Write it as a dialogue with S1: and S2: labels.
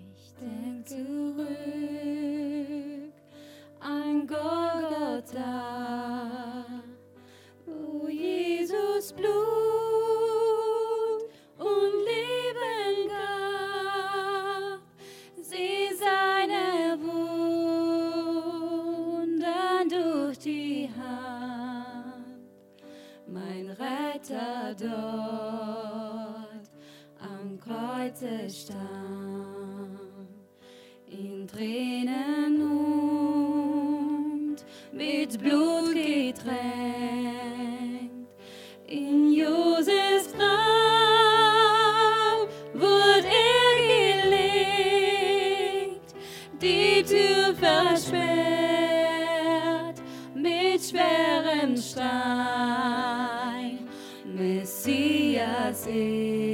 S1: Ich denk zurück an Golgatha, wo Jesus Blut und Leben gab, sieh seine Wunden durch die Hand, mein Retter dort am Kreuze stand, in Tränen und mit Blut getränkt, in Josefs Grab wurde er gelegt, die Tür versperrt mit schwerem Stein, Messias ist.